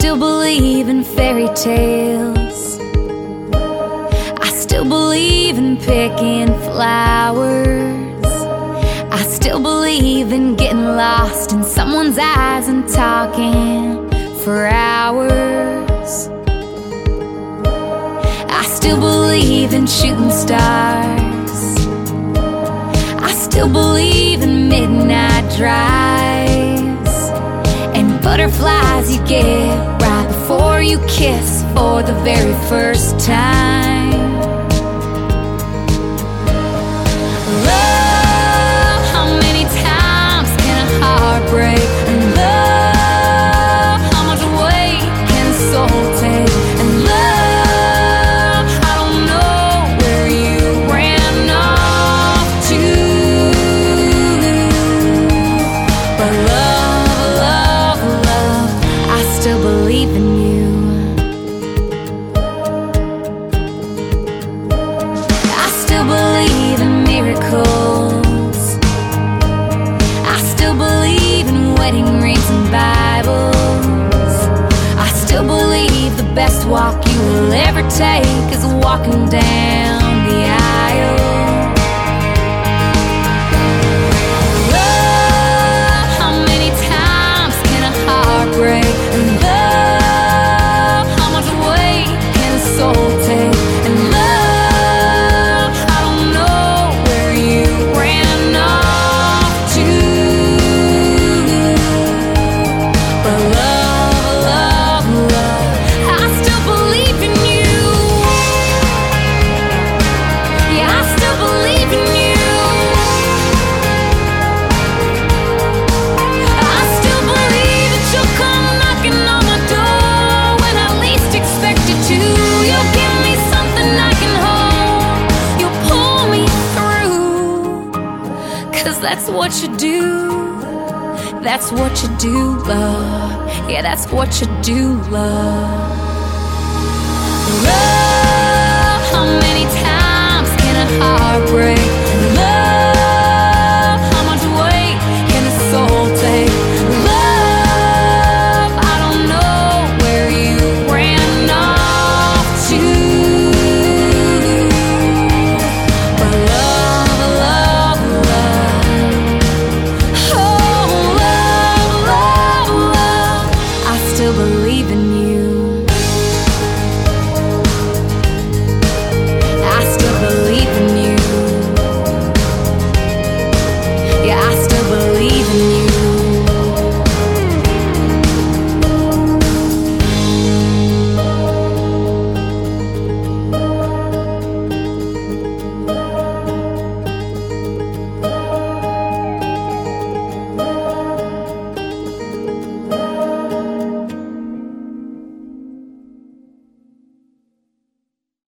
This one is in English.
still believe in fairy tales. I still believe in picking flowers. I still believe in getting lost in someone's eyes and talking for hours. I still believe in shooting stars. I still believe in midnight drives and butterflies you get right before you kiss for the very first time. Love, how many times can a heart break? And love, how much weight can a soul take? And love, I don't know where you ran off to, but love, I still believe in you. I still believe in miracles. I still believe in wedding rings and Bibles. I still believe the best walk you will ever take is walking down the aisle. Love, how many times can a heart break? And love, how much weight can a soul take? And love, I don't know where you ran off to, but love, I still believe in you. Yeah, I still believe in you. I still believe that you'll come knocking on my door when I least expect it to. You'll give me something I can hold. You'll pull me through, 'cause that's what you do. That's what you do, love. Yeah, that's what you do, love. Love, how many times can a heart break?